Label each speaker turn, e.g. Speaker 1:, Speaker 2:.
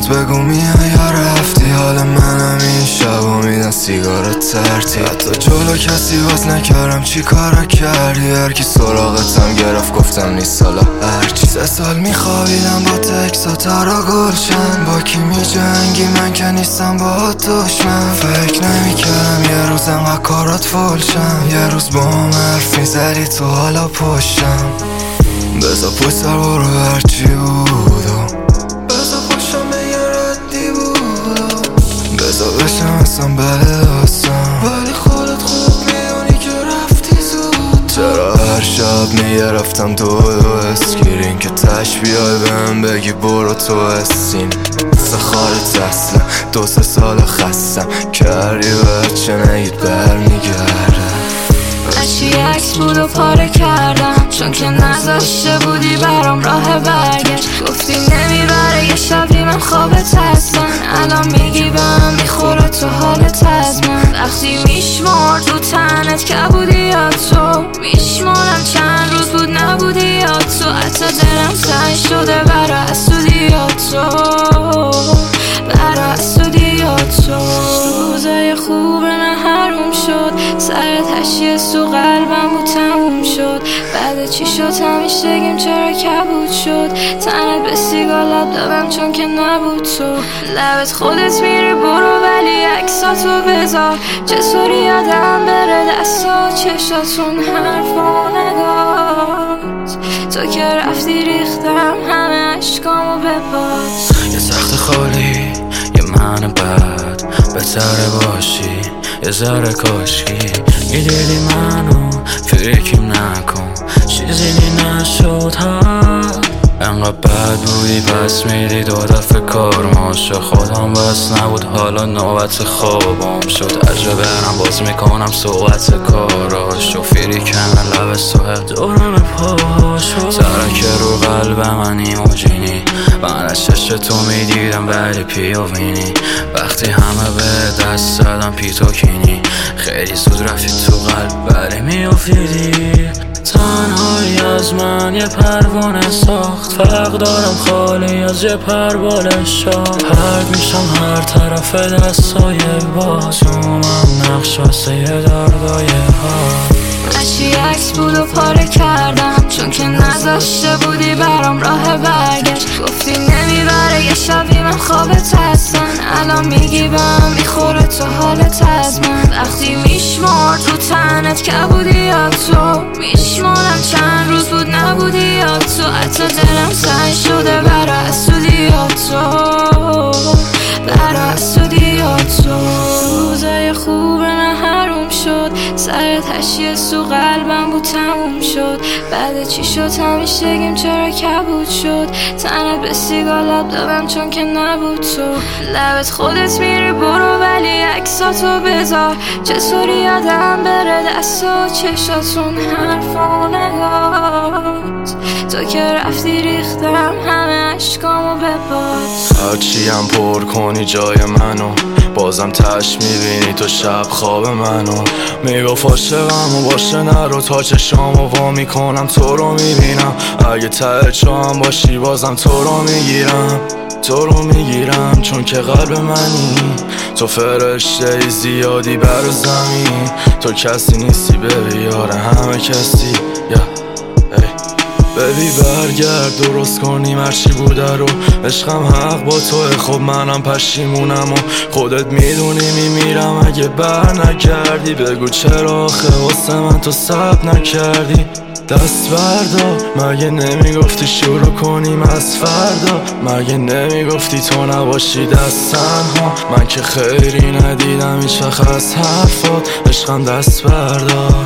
Speaker 1: بگو میای یا رفتی. حال منم این شبا میدن سیگار ترتیب. حتی جلو کسی باز نکردم چی کارا کردی. هرکی سراغتم گرفت گفتم نیست حالا هرچی. 3 سال میخوابیدم با تکسا ترا گلشن. با کی میجنگی من که نیستم با دشمن. فکر نمیکردم یه روز انقدر کارات فلشم. یه روز با هم حرف میزدی تو حالا پشتم. بزا پشت سر برو هرچی بودم. بزا پشتم به یه ردی بودم. بزا بشم اصلا بله داستم. ولی خودت خوب میدونی که رفتی زود. چرا هر شب میگرفتم دو اسکرین که تش بیای بهم بگی برو تو اسین. سخارت اصلا 2-3 سال خستم کردی بچه نگید برمیگرده.
Speaker 2: هرچی عکس بود و پاره کردم چون که نذاشته بودی برام راه برگشت. گفتی نمیبره یه شبی من خوابت هستم. الان میگی بهم میخوره تو حالت از من. وقتی میشمرد رو تنت که بودی یا تو. میشمارم چند روز بود نبودی یا تو. حتی دلم سعی شده برا اسودی یا تو. برا اسودی یا تو. روزای خوب من حروم شد. سرت هشیه تو قلبم بود تموم شد. بعد چی شد همیشگیم چرا کبود شد. تنت به سیگار لب دادم چون که نبود تو. لبت خودت میری برو ولی عکساتو بذار. چطوری یادم بره دستا چشاتون حرفا نگات. تو که رفتی ریختم همه عشقامو بپاس.
Speaker 1: یه تخت خالی یه من بد بهتره باشی یه ذره کاشکی. میدیدی منو فکریم نکن چیزی نشد انقدر بد بودی پس میدی 2 دفعه کار ماشه. خودم بس نبود حالا نوبت خوابم شد. عجب برم باز میکنم صحبت کاراش. شوفیری کنه لب سوه دورم پاشو. ترک رو قلب من ایموجینی. من از چشم تو میدیدم ولی پیوینی. وقتی همه به دست زدم پیتوکینی. خیلی زود رفتی تو قلب ولی میافتیدی. تنهایی از من یه پروانه ساخت. فرق دارم خالی از یه پروانه شاخت. پرد میشم هر طرف دستای باز. من نقش واسه یه دردای ها.
Speaker 2: هرچی عکس بود و پاره کردم چون که نذاشته بودی برام راه برگشت. گفتی نمیبره یه شبی من خوابت هستم. الان میگی بهم میخوره تو حالت از من. وقتی میشمرد رو تنت که بودی یا تو. میشمارم چند روز بود نبودی یا تو. حتی دلم سعی شده برا اسودی یا تو. برا اسودی یا تو. روزای خوب من حروم شد. سرت هشیه تو قلبم بود تموم شد. بعد چی شد همیشگیم چرا کبود شد. تنت به سیگار لب دادم چون که نبود تو. لبت خودت میری برو ولی عکساتو بذار. چطوری یادم بره دستا چشاتون حرفا نگات. تو که رفتی ریختم همه عشقامو بپاس.
Speaker 1: هرچی هم پر کنی جای منو بازم تش میبینی تو شب خواب منو. میگفت عاشقم و باشه نرو تا چشامو وا میکنم تو رو میبینم. اگه ته چاهم باشی بازم تو رو میگیرم. تو رو میگیرم چون که قلب منی. تو فرشته ای زیادی بر زمین. تو کسی نیستی ببی یار همه کسی ببی برگرد درست کنیم هرچی بوده رو. عشقم حق با توه خب منم پشیمونم و خودت میدونی میمیرم اگه بر نکردی. بگو چرا آخه واسه من تو صبر نکردی. دست بردار مگه نمیگفتی شروع کنیم از فردا. مگه نمیگفتی تو نباشی دست تنها. من که خیری ندیدم هیچ وقت از حرفات. عشقم دست بردار.